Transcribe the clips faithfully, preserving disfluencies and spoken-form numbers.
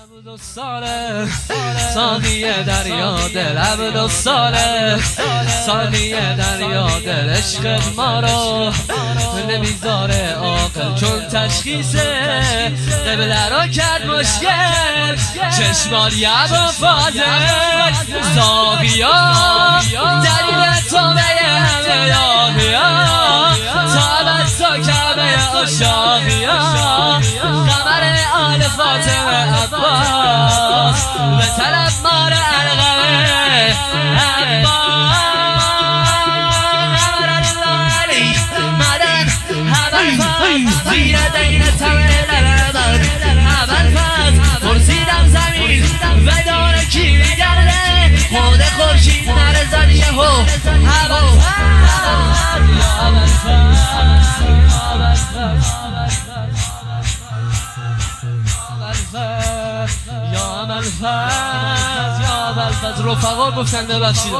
عبد و ساله ساقی دریا دل عبد و ساله ساقی دریا دل عشق ما رو نمیذاره عاقل چون تشخیصه قبله رو کرد مشکل چشمان یب و فاضل ساقیا دلیل تو به همه یاقیا تا عبد تا کعبه عشاقیا قمر آل فاطمه عباس به طرف مار علقمه عباس علی مدد هبل فاز زیر دین تمه لبن هبل فاز پرسیدم زمین و داره کی میگرده خود خورشید نرزد یهو هبل فاز یا هبل فاز یا ابوالفضل یا ابوالفضل رفقا گفتن ببخشید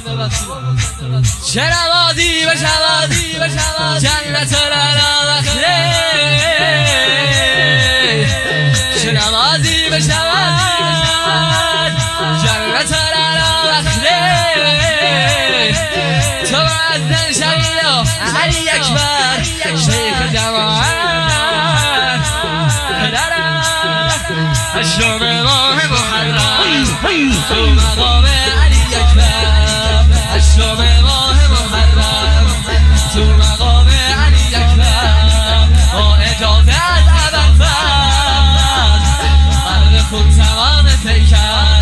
چه نوازی بشود جنت العلا وقته چه نوازی بشود جنت العلا وقته تو معزن شویدا علی اکبر شیخ جوان اشرم ماه محرم تو مقام علی اکبر اشرم ماه محرم تو مقام علی اکبر با اجازه از ابوالفضل قلب خون تمام پیکر